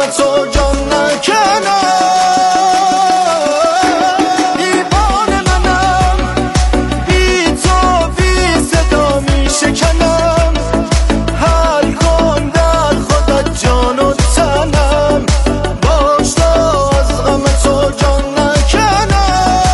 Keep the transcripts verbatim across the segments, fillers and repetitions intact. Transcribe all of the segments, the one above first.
غم تو جان نکنم. دیوانه منم بی تو بی صدا می شکنم. حل کن در خودت جان و تنم، باش تا از غم تو جان نکنم.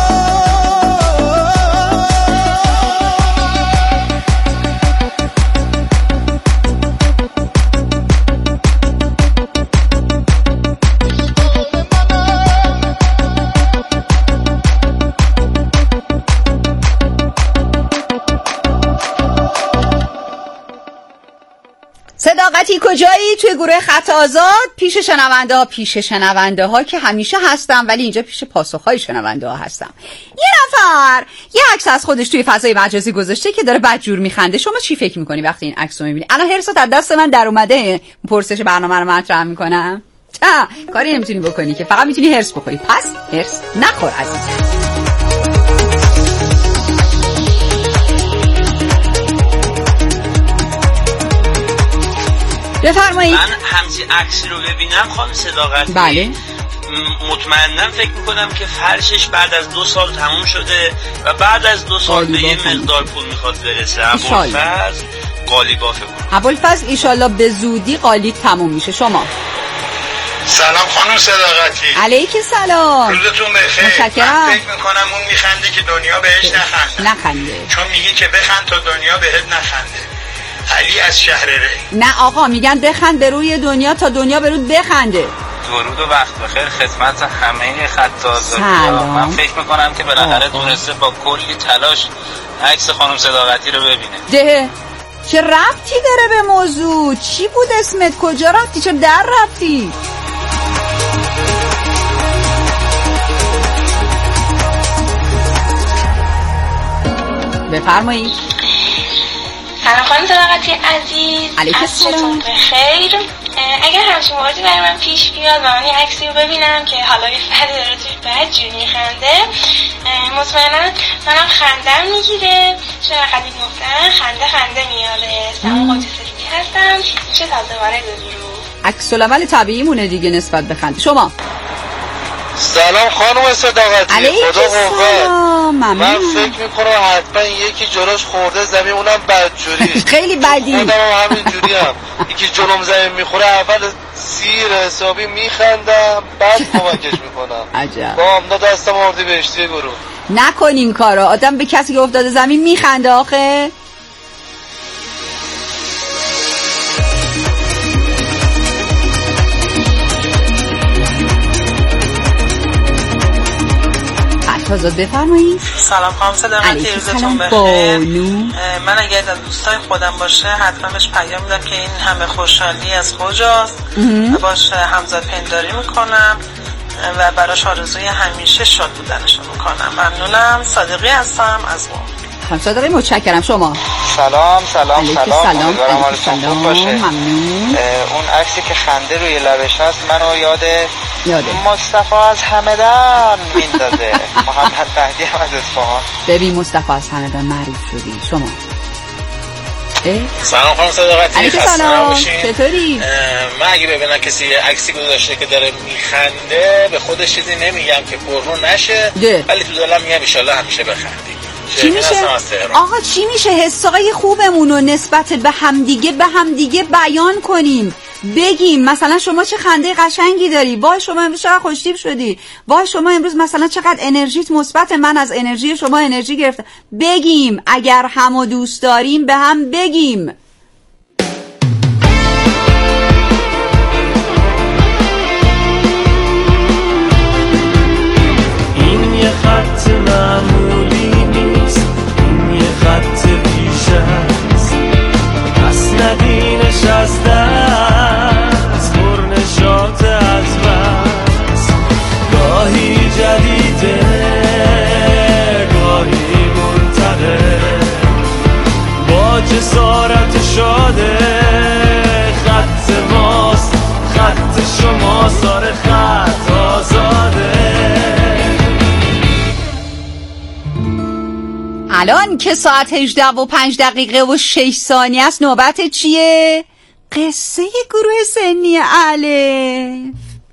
صداقتی کجایی؟ توی گروه خط آزاد پیش شنونده ها پیش شنونده ها که همیشه هستم، ولی اینجا پیش پاسخهای شنونده ها هستم. یه نفر یه عکس از خودش توی فضای مجازی گذاشته که داره بدجور میخنده. شما چی فکر میکنی وقتی این عکس رو میبینی؟ الان هرسات از دست من در اومده پرسش برنامه رو مطرح میکنم. تا کاری نمیتونی بکنی که فقط میتونی هرس بخوری. پس هرس نخور عزیزم. بفرمایید. من همچی عکسی رو ببینم خانم صداقتی، بله، مطمئنم فکر میکنم که فرشش بعد از دو سال تموم شده و بعد از دو سال به یه مقدار پول میخواد برسه. ابوالفضل قالیباف بود. ابوالفضل ایشالله به زودی قالی تموم میشه. شما سلام خانم صداقتی. علیک سلام. روزتون بخیر. متشکرم. من فکر میکنم اون میخنده که دنیا بهش نخنده. نخنده. چون میگی که بخند تا دنیا بهت نخنده. علی از شهر ری. نه آقا، میگن بخند به روی دنیا تا دنیا به رود بخنده. درود و وقت بخیر خدمت همه خط آزادی‌ها. من فکر میکنم که بالاخره تونسته با کلی تلاش عکس خانم صداقتی رو ببینه. ده چه ربطی داره به موضوع؟ چی بود اسمت؟ کجا رفتی؟ چه در رفتی؟ بفرمایید. سلام خانم صداقتی عزیز. علیکم سلام. بخیر. اگر همچین موردی برای من پیش بیاد و من یه عکسی رو ببینم که حالا یه فردی داره توی بدجوری میخنده، مطمئنا منم خندم میگیره. چون قدیم گفتن خنده خنده میاره. سلام قدسی سلیمی هستم، میشه تازه وارد درود. عکس العمل طبیعی مونه دیگه نسبت به خنده. شما سلام خانم صداقتی. خدا قوت. من فکر میکنم حتما یکی جلوش خورده زمین، اونم بدجوری. خیلی بدی. خودم هم همین جوری هم. یکی جلوم زمین میخوره اول سیر حسابی میخندم، بعد کمکش میکنم. عجب. با امداد دستم آوردی بهشتی گروه. نکنین کارو. آدم به کسی که افتاده زمین میخنده آخه. تازه بفرمایید. سلام خانم صداقتی، روزتون بخیر. من اگر از دوستای خودم باشه حتما بهش پیام میدم که این همه خوشحالی از کجاست و باش همزاد پنداری میکنم و براش آرزوی همیشه شاد بودنشو میکنم. ممنونم. صادقی هستم از اون. خانم صادقی متشکرم. شما سلام سلام سلام. سلام. امیدوارم حالتون خوب باشه. ممنون. اون عکسی که خنده روی لبش هست منو یاد یاده مصطفی از همدان میندازه. محمد مهدی هم از اصفهان. ببین مصطفی از همدان معروف شدی. شما سلام خانم صداقتی. علیکم سلام. چطوری؟ من اگه ببینم کسی یه عکسی گذاشته که داره میخنده به خودش چیزی نمیگم که پررو نشه ده. ولی تو دلم میگم ان شاءالله همیشه بخندی. چی میشه؟ آقا چی میشه؟ حسای خوبمون رو نسبت به همدیگه به همدیگه بیان کنیم، بگیم مثلا شما چه خنده قشنگی داری، وای شما امروز چقدر خوشتیپ شدی، وای شما امروز مثلا چقدر انرژیت مثبت، من از انرژی شما انرژی گرفتم. بگیم اگر همو دوست داریم به هم بگیم. این یه خط معمولی نیست، این یه خط پیش است، پس ندینش از دست پرنشات از بس. گاهی جدیده گاهی منتقه، با جسارت شاده خط ماست، خط شما سار خط آزاده. الان که ساعت هجده و پنج دقیقه و شش ثانیه است، نوبت چیه؟ قصه گروه سنی الف.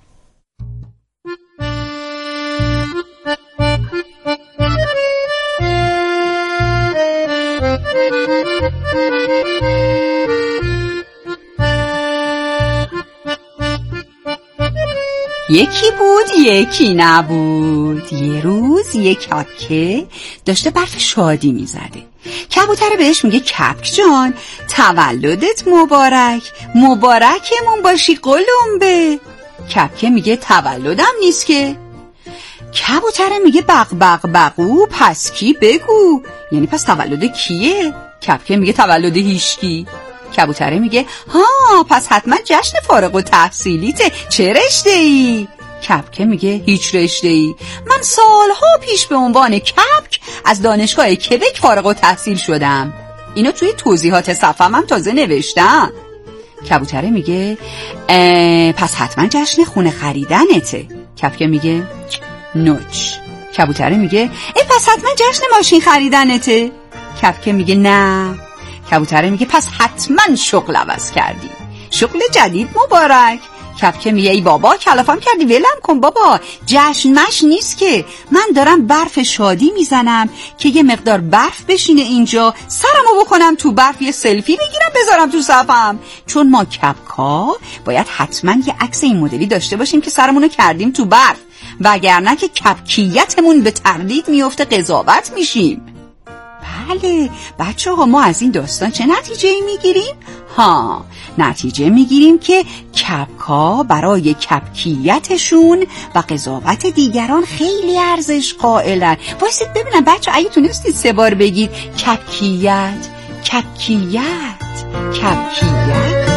یکی بود یکی نبود. یه روز یک کپکه داشته برف شادی میزده. کبوتر بهش میگه کپک جان تولدت مبارک، مبارکمون باشی قلمبه. کپکه میگه تولدم نیست که. کبوتر میگه بق بق بقو، پس کی بگو، یعنی پس تولد کیه؟ کپکه میگه تولد هیشکی. کبوتره میگه ها پس حتما جشن فارغ التحصیلیته، چه رشته ای؟ کپکه میگه هیچ رشته ای، من سالها پیش به عنوان کپک از دانشگاه کبک فارغ التحصیل شدم. اینو توی توضیحات صفحه‌ام هم تازه نوشتم. کبوتره میگه پس حتما جشن خونه خریدنته. کپکه میگه نوچ. کبوتره میگه ای پس حتما جشن ماشین خریدنته. کپکه میگه نه. کبوتره میگه پس حتما شغل عوض کردی، شغل جدید مبارک. کپکه میگه ای بابا کلافم کردی، ولم کن بابا، جشن مش نیست که، من دارم برف شادی میزنم که یه مقدار برف بشینه اینجا، سرمو بکنم تو برف، یه سلفی بگیرم بذارم تو صفم. چون ما کپکا باید حتما یه عکس این مدلی داشته باشیم که سرمونو کردیم تو برف، وگرنه که کپکیتمون به تردید میفته، قضاوت میشیم. بله بچه ها، ما از این داستان چه نتیجه میگیریم؟ ها، نتیجه میگیریم که کپکا برای کپکیتشون و قضاوت دیگران خیلی ارزش قائلن. واسید ببینم بچه اگه تونستید سه بار بگید کپکیت، کپکیت، کپکیت.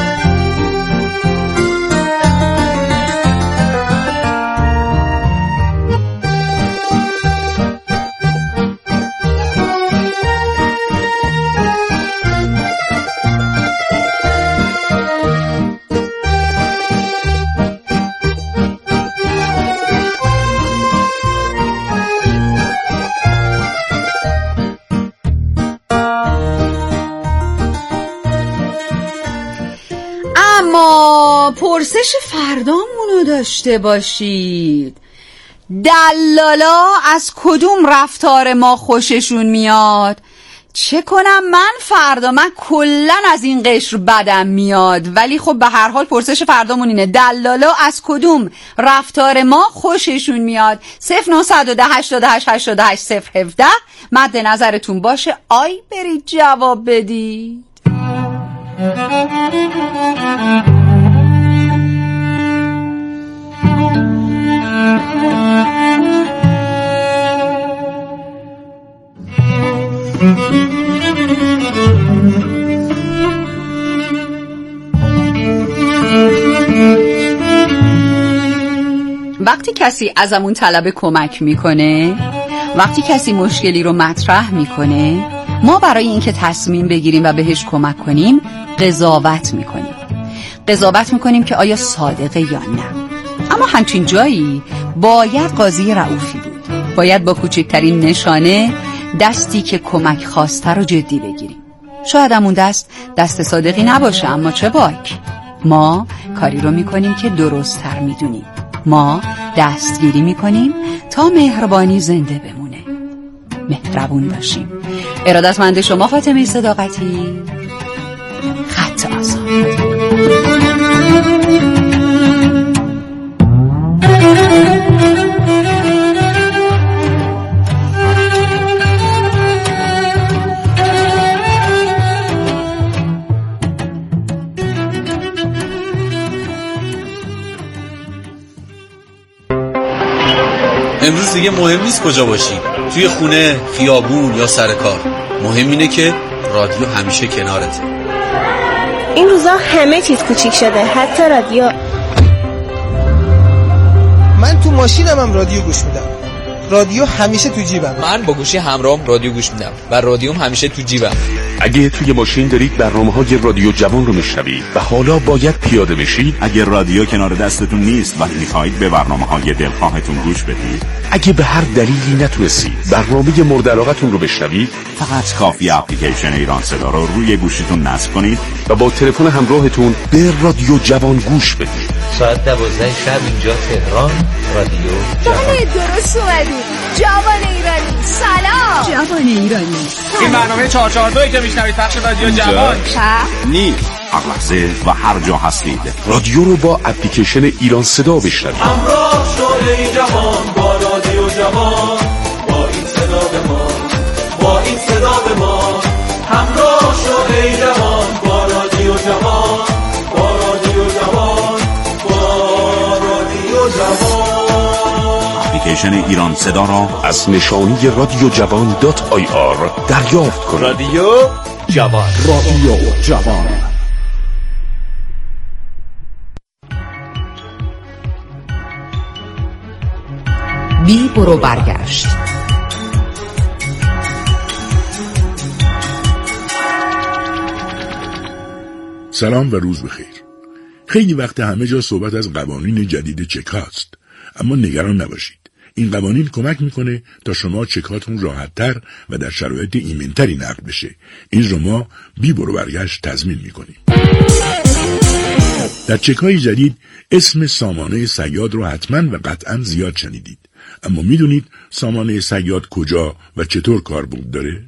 پرسش فردامونو داشته باشید. دلالا از کدوم رفتار ما خوششون میاد؟ چه کنم من فردا، من کلن از این قشر بدم میاد، ولی خب به هر حال پرسش فردامون اینه، دلالا از کدوم رفتار ما خوششون میاد؟ صفر نه ده هشتاد و هشت هشتاد و هشت صفر هفده مد نظرتون باشه، آی برید جواب بدید. وقتی کسی ازمون طلب کمک میکنه، وقتی کسی مشکلی رو مطرح میکنه، ما برای اینکه تصمیم بگیریم و بهش کمک کنیم قضاوت میکنیم. قضاوت میکنیم که آیا صادقه یا نه. اما همچین جایی باید قاضی رئوفی بود. باید با کوچکترین نشانه دستی که کمک خواسته رو جدی بگیریم. شاید همون دست دست صادقی نباشه، اما چه باک، ما کاری رو میکنیم که درست تر میدونیم. ما دستگیری میکنیم تا مهربانی زنده بمونه. مهربون باشیم. ارادتمند شما فاطمه صداقتی، خط آزاد. امروز دیگه مهم نیست کجا باشی، توی خونه، خیابون یا سر کار، مهم اینه که رادیو همیشه کنارته. این روزا همه چیز کوچیک شده، حتی رادیو. من تو ماشینم هم رادیو گوش میدم. رادیو همیشه تو جیبم. من با گوشی همراهم رادیو گوش میدم و رادیوم همیشه تو جیبم. اگه توی ماشین دارید برنامه‌های رادیو جوان رو میشنوید و حالا باید پیاده بشید، اگر رادیو کنار دستتون نیست و میخواهید به برنامه‌های دلخواهتون گوش بدید، اگه به هر دلیلی نتونستید برنامه مورد علاقتون رو بشنوید، فقط کافی اپلیکیشن ایران صدا رو روی گوشیتون نصب کنید و با تلفن همراهتون به رادیو جوان گوش بدید. ساعت دوازده شب اینجا تهران، رادیو جوان. بله درست اومدید. جوان ایرانی سلام. جوان ایرانی این برنامه چهار چهار دو که میشنوید پخش رادیو جوان نی هر لحظه و هر جا هستید رادیو رو با اپلیکیشن ایران صدا بشنوید. همراه شده ای جوان با رادیو جوان، با این صدا به ما، با این صدا به ما. همراه شده ای جوان با رادیو جوان، با رادیو جوان، با رادیو جوان. اپلیکیشن ایران صدا را از نشانی رادیو جوان دات آی آر دریافت کنید. رادیو جوان، رادیو جوان. بی برو برگشت. سلام و روز بخیر. خیلی وقت همه جا صحبت از قوانین جدید چک هاست، اما نگران نباشید. این قوانین کمک میکنه تا شما چکاتون راحت‌تر و در شرایط ایمن‌تری نقد بشه. این رو ما بی برو برگشت تضمین میکنیم. در چک‌های جدید اسم سامانه صیاد رو حتما و قطعا زیاد شنیدید. اما میدونید سامانه صیاد کجا و چطور کاربرد داره؟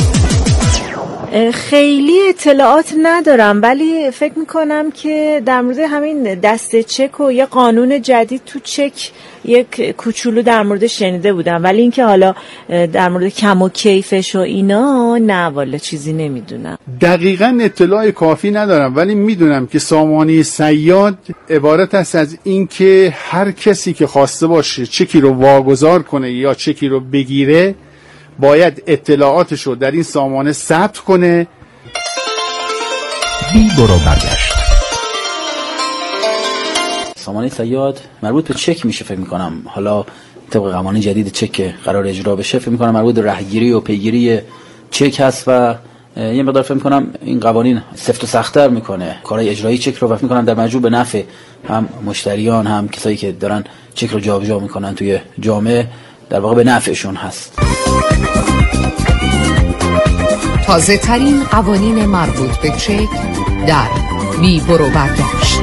خیلی اطلاعات ندارم، ولی فکر میکنم که در مورد همین دست چک و یه قانون جدید تو چک یک کوچولو در مورد شنیده بودم، ولی اینکه حالا در مورد کم و کیفش و اینا نه والا چیزی نمیدونم. دقیقاً اطلاع کافی ندارم، ولی میدونم که سامانه صیاد عبارت است از این که هر کسی که خواسته باشه چکی رو واگذار کنه یا چکی رو بگیره باید اطلاعاتش رو در این سامانه ثبت کنه. بی برو برگشت. سامانه صیاد مربوط به چک میشه فکر میکنم. حالا طبق قوانین جدید چک که قرار اجرا بشه فکر میکنم مربوط به رهگیری و پیگیری چک هست و یه مقدار فکر میکنم این قوانین سفت و سخت‌تر میکنه کارهای اجرایی چک رو و فکر میکنم در مجموع به نفع هم مشتریان هم کسایی که دارن چک رو جابجا میکنن توی جامعه در واقع به نفعشون هست. تازه ترین قوانین مربوط به چک در بی برو برگشت.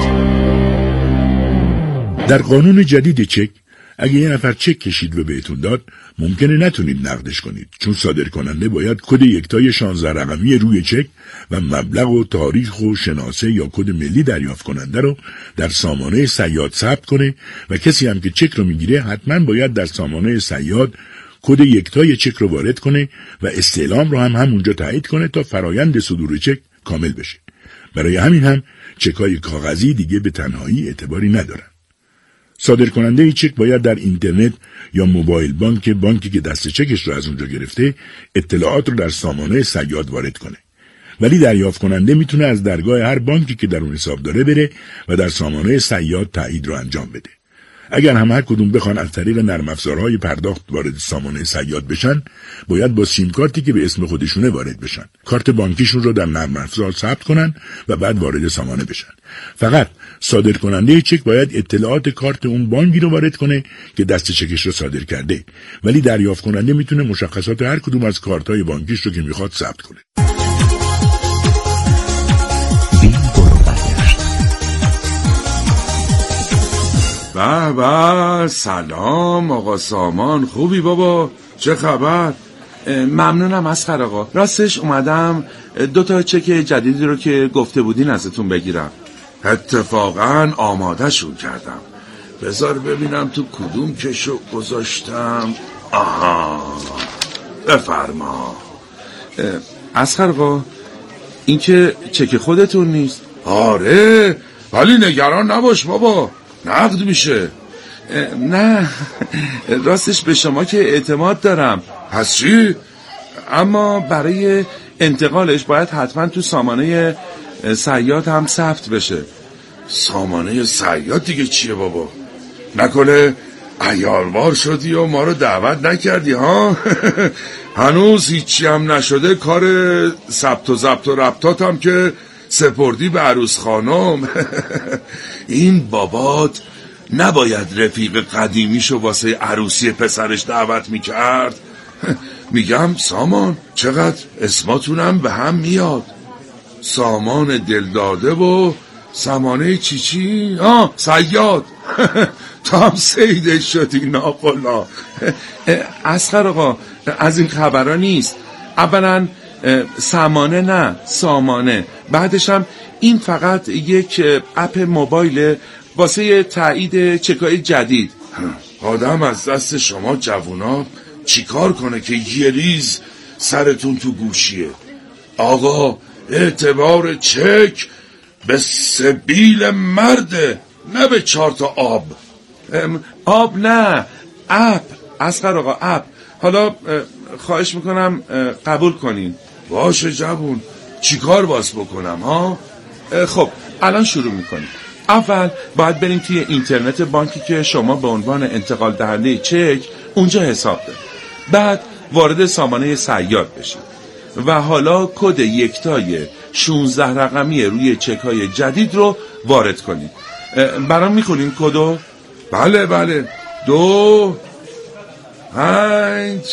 در قانون جدید چک اگه یه نفر چک کشید و بهتون داد ممکنه نتونید نقدش کنید، چون صادر کننده باید کد یکتای شانزده رقمی روی چک و مبلغ و تاریخ و شناسه یا کد ملی دریافت کننده رو در سامانه صیاد ثبت کنه و کسی هم که چک رو میگیره حتما باید در سامانه صیاد کد یکتای چک رو وارد کنه و استعلام رو هم همونجا تایید کنه تا فرایند صدور چک کامل بشه. برای همین هم چکای کاغذی دیگه به تنهایی اعتباری ندارن. صادر کننده چک باید در اینترنت یا موبایل بانک بانکی که دست چکش رو از اونجا گرفته اطلاعات رو در سامانه صیاد وارد کنه. ولی دریافت کننده میتونه از درگاه هر بانکی که در اون حساب داره بره و در سامانه صیاد تایید رو انجام بده. اگر هم هر کدوم بخوان از طریق نرم افزارهای پرداخت وارد سامانه صیاد بشن، باید با سیم کارتی که به اسم خودشونه وارد بشن. کارت بانکیشون رو در نرم افزار ثبت کنن و بعد وارد سامانه بشن. فقط صادر کننده چک باید اطلاعات کارت اون بانکی رو وارد کنه که دست چکش رو صادر کرده، ولی دریافت کننده میتونه مشخصات هر کدوم از کارت‌های بانکیش رو که میخواد ثبت کنه. به به، سلام آقا سامان، خوبی بابا؟ چه خبر؟ ممنونم اسقر آقا. راستش اومدم دو تا چک جدیدی رو که گفته بودین ازتون بگیرم. اتفاقا آماده شون کردم. بذار ببینم تو کدوم کشو گذاشتم. آها، بفرما. اسقر آقا، این که چک خودتون نیست؟ آره، ولی نگران نباش بابا، نقد میشه. نه راستش به شما که اعتماد دارم. پس چی؟ اما برای انتقالش باید حتما تو سامانه صیاد هم ثبت بشه. سامانه صیاد دیگه چیه بابا؟ نکنه عیاروار شدی و ما رو دعوت نکردی ها. هنوز هیچی هم نشده، کار ثبت و ضبط و ربطات هم که سپردی به عروس خانم. این بابات نباید رفیق قدیمیشو واسه عروسی پسرش دعوت میکرد. میگم سامان چقدر اسماتونم به هم میاد، سامان دلداده و سمانه چیچی، آه صیاد. تو هم سیده شدی ناقلا. اصغر آقا از این خبرها نیست. اولا سمانه نه سامانه، بعدش هم این فقط یک اپ موبایل واسه تایید چکای جدید. آدم از دست شما جوونا چیکار کنه که یه ریز سرتون تو گوشیه؟ آقا اعتبار چک به سبیل مرده، نه به چهار تا آب. آب نه، اپ. اصغر آقا اپ. حالا خواهش میکنم قبول کنین. باشه جوون، چیکار باز بکنم ها؟ خب الان شروع میکنیم. اول باید بریم توی اینترنت بانکی که شما به عنوان انتقال دهنده چک اونجا حساب دارید. بعد وارد سامانه صیاد بشید و حالا کد یکتای شانزده رقمی روی چک های جدید رو وارد کنید. برام میخونین کدو؟ بله بله. دو پنج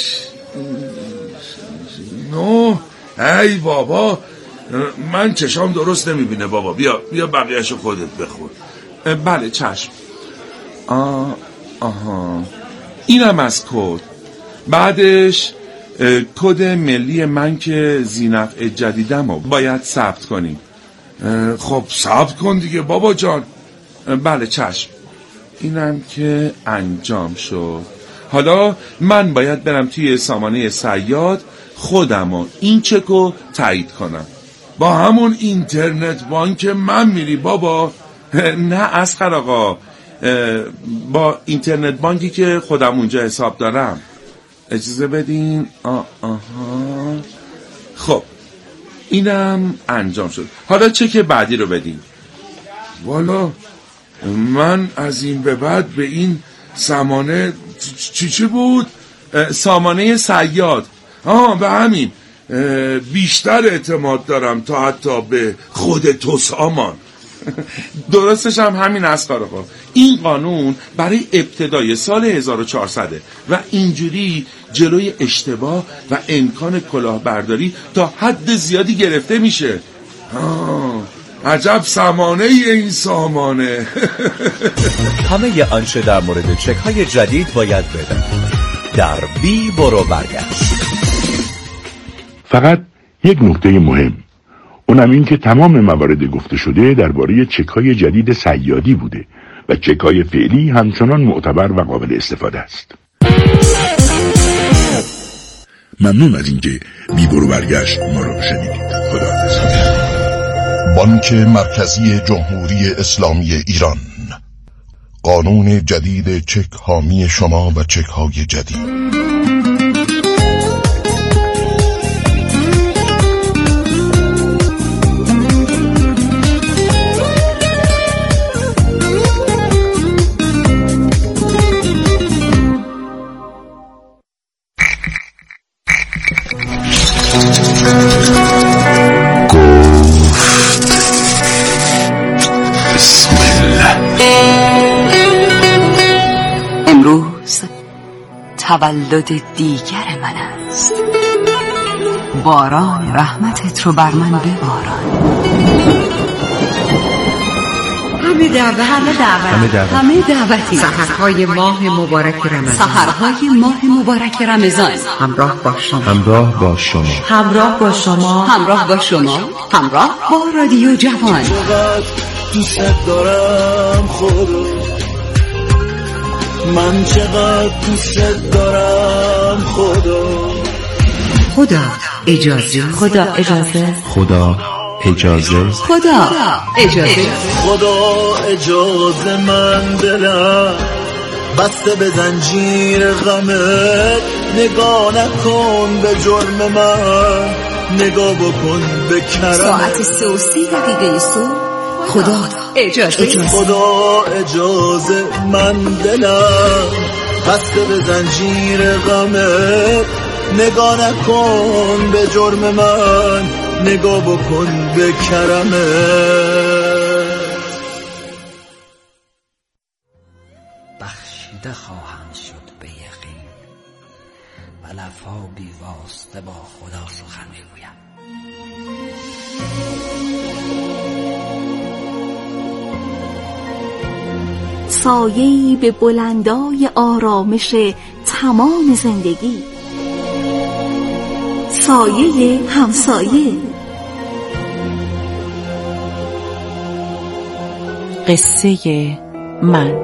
نو. ای بابا من چشام درست نمیبینه بابا. بیا بیا بقیهشو خودت بخون. بله چشم. آه آها اینم از کد. بعدش کد ملی من که ذی‌نفع جدیدمو باید ثبت کنیم. خب ثبت کن دیگه بابا جان. بله چشم. اینم که انجام شد. حالا من باید برم توی سامانه صیاد خودم و این چکو تایید کنم. با همون اینترنت بانک من میری بابا؟ نه اصغر آقا، با اینترنت بانکی که خودم اونجا حساب دارم. اجازه بدین. آه آها خب اینم انجام شد. حالا چک بعدی رو بدین. والا من از این به بعد به این سامانه چی چی بود؟ سامانه صیاد. آه به همین بیشتر اعتماد دارم تا حتی به خود تو سامان. درستش هم همین اصغر آقا. این قانون برای ابتدای سال هزار و چهارصد و اینجوری جلوی اشتباه و امکان کلاهبرداری تا حد زیادی گرفته میشه. آه عجب سامانه این سامانه. همه آنچه در مورد چک های جدید باید بدن در بی برو برگشت. فقط یک نکته مهم، اونم این که تمام موارد گفته شده درباره چک‌های جدید صیادی بوده و چک‌های فعلی همچنان معتبر و قابل استفاده است. ممنون از اینکه بی برو برگشت ما رو شنیدید. خداحافظ. بانک مرکزی جمهوری اسلامی ایران، قانون جدید چک حامی شما و چک‌های جدید. امروز تولد دیگر من است. باران رحمتت رو بر من بباران. همه دعوت همه دعوت همه دعوت همه دعوتی. سحرهای ماه مبارک رمضان. سحرهای ماه مبارک رمضان. همراه با شما همراه با شما همراه با شما همراه با شما همراه با رادیو جوان. چقدر دوست دارم خدا، من چقدر دوست دارم خدا. خدا اجازه خدا اجازه خدا اجازه خدا اجازه خدا اجازه من دلم بسته به زنجیر غمت. نگاه نکن به جرم من، نگاه بکن به کرمت. ساعت سه و سی دقیقه صبح خدا اجازه خدا اجازه من دلم بسته به زنجیر غمه، نگاه نکن به جرم من، نگاه بکن به کرمه. بخشیده خواهم شد به یقین و لب‌ها بی واسطه با خدا سخن میگویم. سایه‌ای به بلندای آرامش تمام زندگی، سایه همسایه. قصه من.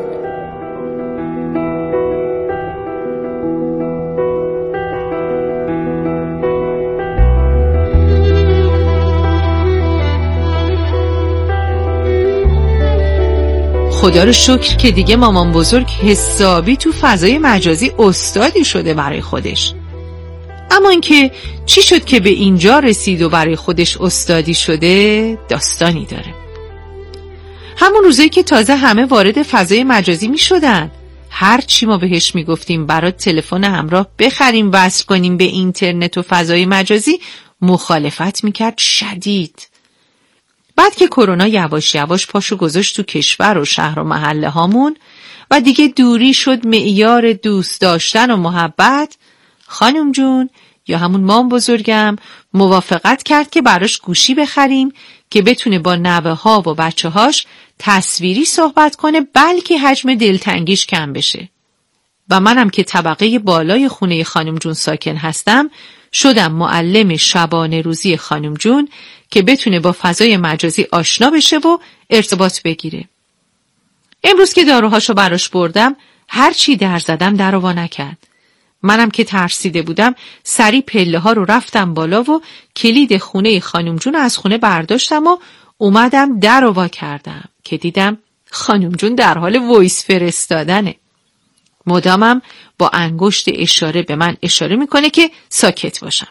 خدا رو شکر که دیگه مامان بزرگ حسابی تو فضای مجازی استادی شده برای خودش. اما اینکه چی شد که به اینجا رسید و برای خودش استادی شده داستانی داره. همون روزایی که تازه همه وارد فضای مجازی می شدن، هر چی ما بهش می گفتیم برای تلفن همراه بخریم وصل کنیم به اینترنت و فضای مجازی، مخالفت می کرد شدید. بعد که کرونا یواش یواش پاشو گذاشت تو کشور و شهر و محله هامون و دیگه دوری شد معیار دوست داشتن و محبت، خانم جون یا همون مام بزرگم موافقت کرد که براش گوشی بخریم که بتونه با نوه ها و بچه هاش تصویری صحبت کنه، بلکه حجم دلتنگیش کم بشه. و منم که طبقه بالای خونه خانم جون ساکن هستم، شدم معلم شبانه روزی خانم جون که بتونه با فضای مجازی آشنا بشه و ارتباط بگیره. امروز که داروهاشو براش بردم، هر چی در زدم در وا نکرد. منم که ترسیده بودم سری پله ها رو رفتم بالا و کلید خونه خانم جون از خونه برداشتم و اومدم در وا کردم که دیدم خانم جون در حال وایس فرستادنه. مدامم با انگشت اشاره به من اشاره میکنه که ساکت باشم.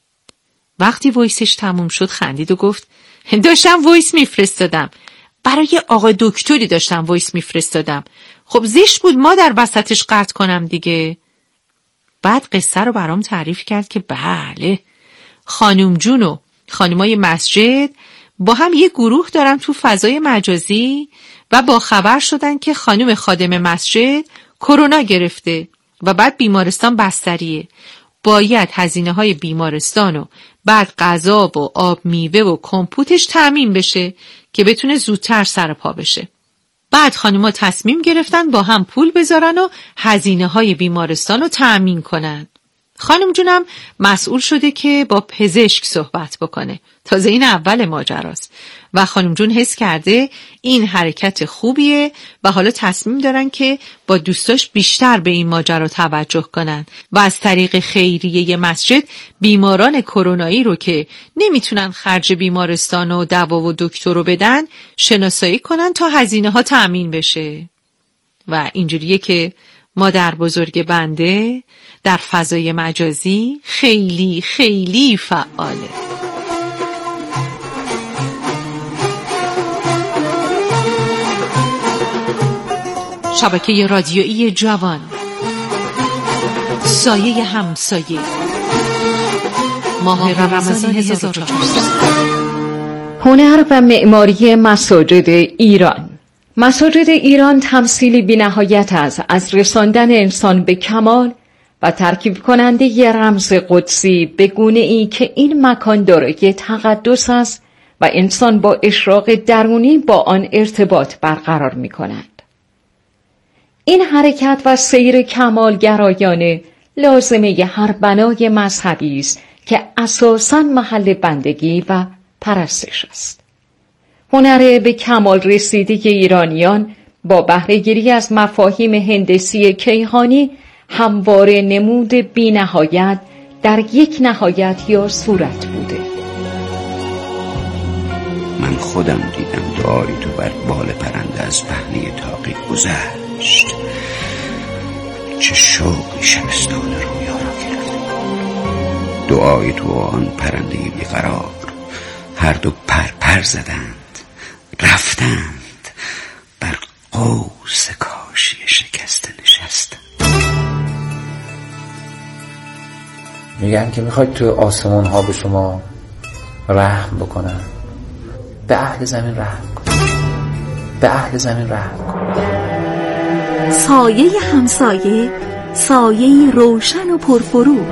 وقتی وایسش تموم شد خندید و گفت داشتم وایس میفرستادم، برای آقای دکتری داشتم وایس میفرستادم. خب زشت بود ما در وسطش قطع کنم دیگه. بعد قصه رو برام تعریف کرد که بله، خانم جون و خانمای مسجد با هم یه گروه دارن تو فضای مجازی و با خبر شدن که خانم خادم مسجد کرونا گرفته و بعد بیمارستان بستریه. باید هزینه های بیمارستان و بعد غذا و آب میوه و کمپوتش تامین بشه که بتونه زودتر سر پا بشه. بعد خانم‌ها تصمیم گرفتن با هم پول بذارن و هزینه های بیمارستان رو تامین کنن. خانم جونم مسئول شده که با پزشک صحبت بکنه. تازه این اول ماجراست و خانم جون حس کرده این حرکت خوبیه و حالا تصمیم دارن که با دوستاش بیشتر به این ماجرا توجه کنن و از طریق خیریه مسجد بیماران کرونایی رو که نمیتونن خرج بیمارستان و دوا و دکتر رو بدن شناسایی کنن تا هزینه ها تأمین بشه. و اینجوریه که مادر بزرگ بنده در فضای مجازی خیلی خیلی فعاله. شبکه رادیویی جوان، سایه همسایه، ماه رمضان هزار و چهارصد. هنر و معماری مساجد ایران. مساجد ایران تمثیلی بی‌نهایت است از رساندن انسان به کمال و ترکیب کننده ی رمز قدسی به گونه ای که این مکان دارای تقدس است و انسان با اشراق درونی با آن ارتباط برقرار می کند. این حرکت و سیر کمالگرایانه لازمه هر بنای مذهبی است که اساساً محل بندگی و پرستش است. هنر به کمال رسیده ایرانیان با بهره‌گیری از مفاهیم هندسی کیهانی همواره نمود بی نهایت در یک نهایت یا صورت بوده. من خودم دیدم دعای تو بر بال پرنده از پهنه تاقی گذشت. چه شوقی شبستان رویا را گرفت. دعای تو آن پرنده بیقرار هر دو پر پر زدند، رفتند بر قوس کاشی شکسته نشستند. میگن که میخواید تو آسمون ها به شما رحم بکنن، به اهل زمین رحم کن، به اهل زمین رحم کن. سایه همسایه، سایه روشن و پرفروغ.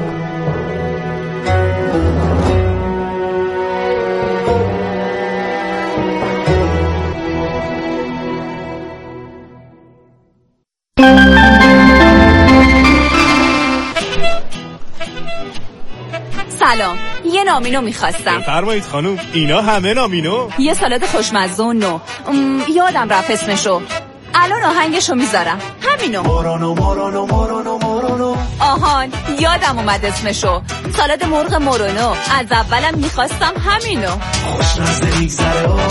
سلام، یه نامینو میخواستم. فرمایید خانوم، اینا همه نامینو؟ یه سالاد خوشمزه و نو. یادم رفت اسمشو. الان آهنگشو میذارم. همینو. مورانو مورانو مورانو مورانو. آهان، یادم اومد اسمشو. سالاد مرغ مورانو. از اولم میخواستم همینو. خوشمزه میگذره و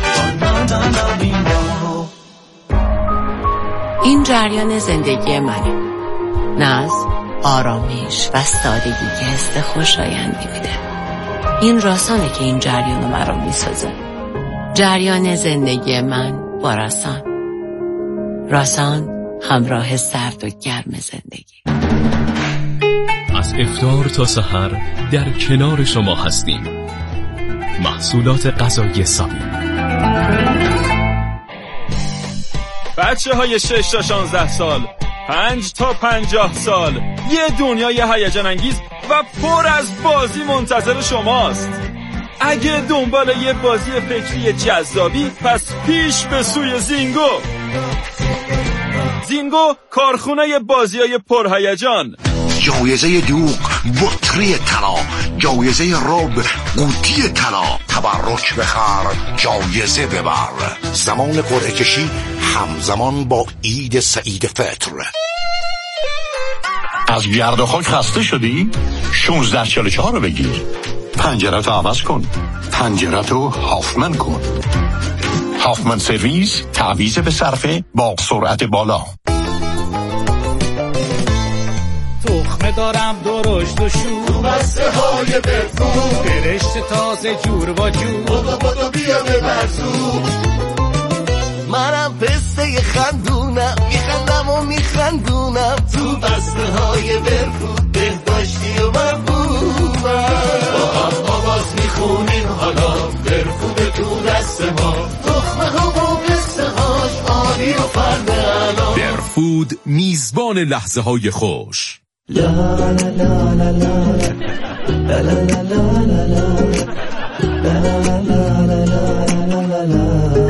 این جریان زندگی منه. ناز، آرامش و سادگی که حس خوشایندی میده. این راسانه که این جریان رو مرا میسازه. جریان زندگی من با راسان. راسان همراه سرد و گرم زندگی. از افطار تا سحر در کنار شما هستیم. محصولات غذایی سابی. بچه های شش تا شانزده سال، پنج تا پنجاه سال، یه دنیای هیجان انگیز و پر از بازی منتظر شماست. اگه دنبال یه بازی فکری جذابی، پس پیش به سوی زینگو. زینگو کارخونه بازیای پرهیجان. جایزه دوغ بطری طلا، جایزه رب قوطی طلا، تبرک بخر جایزه ببر. زمان قرعه کشی همزمان با عید سعید فطر. از گرد و خاک خسته شدی؟ شانزده چهل و چهار رو بگیر. پنجره‌تو عوض کن، پنجره‌تو هافمن کن. هافمن سرویس، تعویض به صرفه با سرعت بالا. تخمه دارم درشت و شور، تو بسته های برفون، برشت تازه جور و جور. بابا بابا بیا به برزون. منم پسته خندونم، میخندم و میخندونم. تو بسته های برفون، بهداشتی و مرفونم. با هم آواز میخونیم حالا، برفون تو دست ما. تخمه ها و پسته هاش عالی و فرد الان. برفود، میزبان لحظه های خوش. لا لا لا لا لا لا لا لا لا لا لا.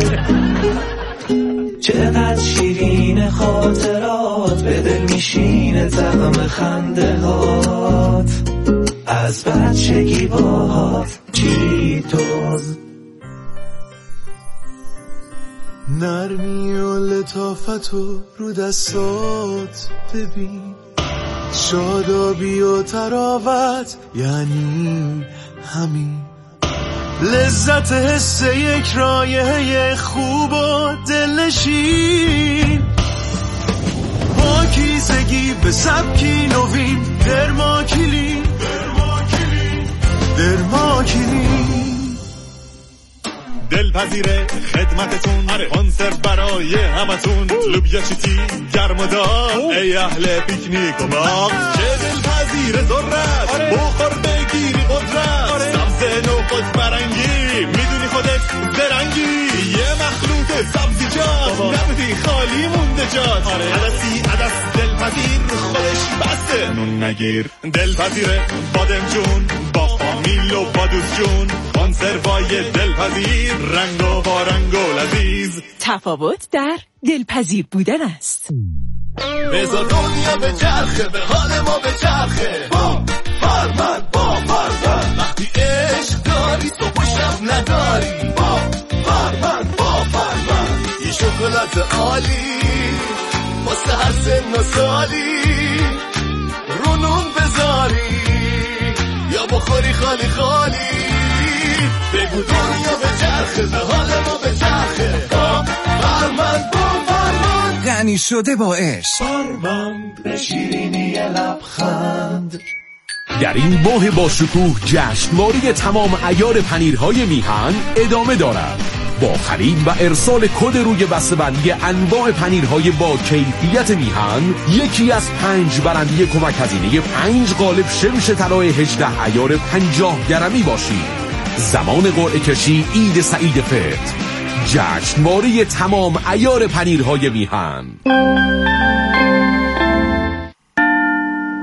چقدر شیرین خاطرات، به دل میشینه طعم خنده هات. از بچگی باهات چیتوز. نرمی و لطافت و رو دستات ببین. شادابی و تراوت یعنی همین. لذت حس یک رایحه خوب و دلنشین. پاکیزگی به سبکی نوین. درماکیلین درماکیلین. دلپذیره خدمتتون، کنسرو برای همتون. لوبیا چیتی گرم و داغ، ای اهل پیکنیک و باغ. چه دلپذیره ذرت، بخور بگیری قدرت. سبز نو خود برنگی، میدونی خودت زرنگی. یه مخلوط سبزیجات، نبودی خالی مونده جات. عدسی عدس دلپذیر، خودش بسته نون نگیر. دلپذیره بادم جون، با فامیل و بادوس جون. کنسروای دلپذیر، رنگ و با رنگ و لذیذ. تفاوت در دلپذیر بودن است. بذار دنیا به چرخه، به حال ما به چرخه. با فرمند با فرمند، وقتی عشق داری صبح و شب نداری. با فرمند با فرمند، یه شکلات عالی واسه هر سن و سالی. رونون بذاری یا بخوری خالی خالی. بگو دنیا به چرخه، به حال ما به چرخه. با فرمند با فرمند، غنی شده با عشق. فرمند به شیرینی لبخند. در این ماه با شکوه، جشنواره تمام عیار پنیرهای میهن ادامه دارد. با خرید و ارسال کد روی بسته‌بندی انواع پنیرهای با کیفیت میهن یکی از پنج برنده کمک هزینه پنج قالب شمش طلای هجده عیار پنجاه گرمی باشید. زمان قرعه کشی عید سعید فطر، جشنواره تمام عیار پنیرهای میهن.